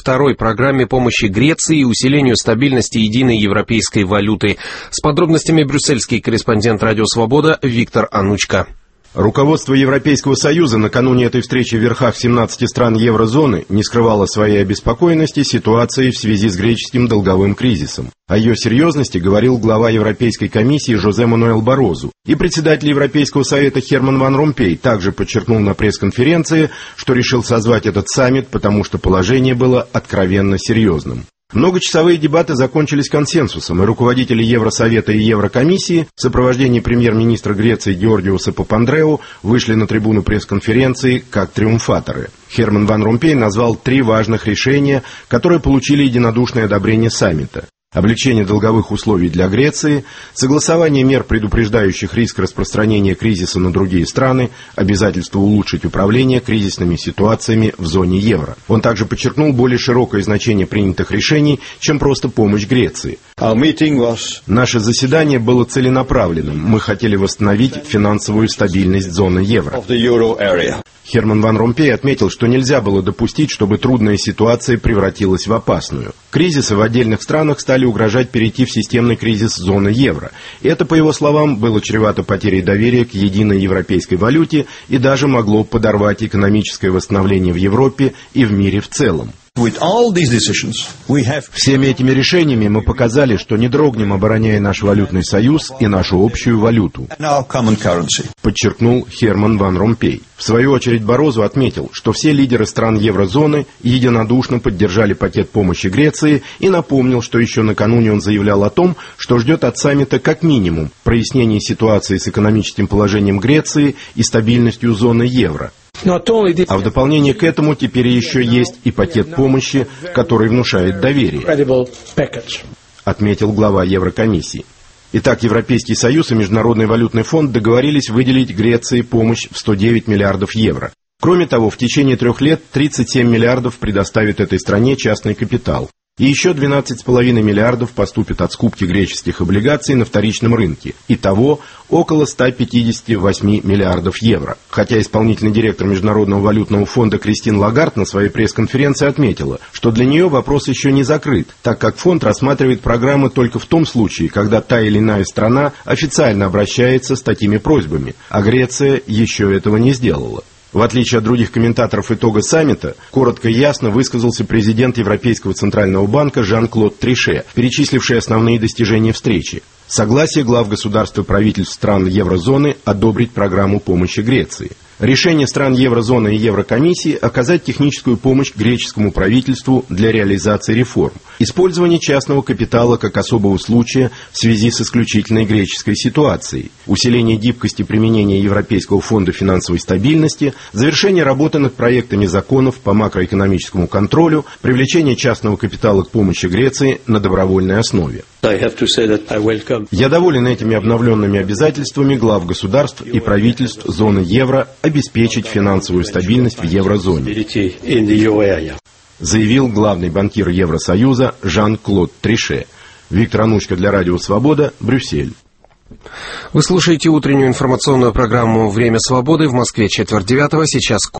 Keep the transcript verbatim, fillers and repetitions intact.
второй программе помощи Греции и усилению стабильности единой европейской валюты. С подробностями брюссельский корреспондент «Радио Свобода» Виктор Анучка. Руководство Европейского Союза накануне этой встречи в верхах семнадцати стран еврозоны не скрывало своей обеспокоенности ситуацией в связи с греческим долговым кризисом. О ее серьезности говорил глава Европейской комиссии Жозе Мануэль Барозу. И председатель Европейского совета Херман Ван Ромпей также подчеркнул на пресс-конференции, что решил созвать этот саммит, потому что положение было откровенно серьезным. Многочасовые дебаты закончились консенсусом, и руководители Евросовета и Еврокомиссии в сопровождении премьер-министра Греции Георгиоса Папандреу вышли на трибуну пресс-конференции как триумфаторы. Херман Ван Ромпей назвал три важных решения, которые получили единодушное одобрение саммита. Облегчение долговых условий для Греции, согласование мер, предупреждающих риск распространения кризиса на другие страны, обязательство улучшить управление кризисными ситуациями в зоне евро. Он также подчеркнул более широкое значение принятых решений, чем просто помощь Греции. Наше заседание было целенаправленным. Мы хотели восстановить финансовую стабильность зоны евро. Херман Ван Ромпей отметил, что нельзя было допустить, чтобы трудная ситуация превратилась в опасную. Кризисы в отдельных странах стали угрожать перейти в системный кризис зоны евро. И это, по его словам, было чревато потерей доверия к единой европейской валюте и даже могло подорвать экономическое восстановление в Европе и в мире в целом. Всеми этими решениями мы показали, что не дрогнем, обороняя наш валютный союз и нашу общую валюту, подчеркнул Херман Ван Ромпей. В свою очередь Барозу отметил, что все лидеры стран еврозоны единодушно поддержали пакет помощи Греции и напомнил, что еще накануне он заявлял о том, что ждет от саммита как минимум прояснения ситуации с экономическим положением Греции и стабильностью зоны евро. А в дополнение к этому теперь еще есть и пакет помощи, который внушает доверие, отметил глава Еврокомиссии. Итак, Европейский Союз и Международный валютный фонд договорились выделить Греции помощь в сто девять миллиардов евро. Кроме того, в течение трех лет тридцать семь миллиардов предоставит этой стране частный капитал. И еще двенадцать целых пять десятых миллиардов поступит от скупки греческих облигаций на вторичном рынке. Итого около ста пятидесяти восьми миллиардов евро. Хотя исполнительный директор Международного валютного фонда Кристин Лагард на своей пресс-конференции отметила, что для нее вопрос еще не закрыт, так как фонд рассматривает программы только в том случае, когда та или иная страна официально обращается с такими просьбами, а Греция еще этого не сделала. В отличие от других комментаторов итога саммита, коротко и ясно высказался президент Европейского центрального банка Жан-Клод Трише, перечисливший основные достижения встречи. Согласие глав государств и правительств стран еврозоны одобрить программу помощи Греции. Решение стран еврозоны и Еврокомиссии оказать техническую помощь греческому правительству для реализации реформ. Использование частного капитала как особого случая в связи с исключительной греческой ситуацией. Усиление гибкости применения Европейского фонда финансовой стабильности. Завершение работы над проектами законов по макроэкономическому контролю. Привлечение частного капитала к помощи Греции на добровольной основе. Я доволен этими обновленными обязательствами глав государств и правительств зоны евро обеспечить финансовую стабильность в еврозоне, заявил главный банкир Евросоюза Жан-Клод Трише. Виктор Анучка для Радио Свобода, Брюссель. Вы слушаете утреннюю информационную программу «Время свободы». В Москве четверть девятого. Сейчас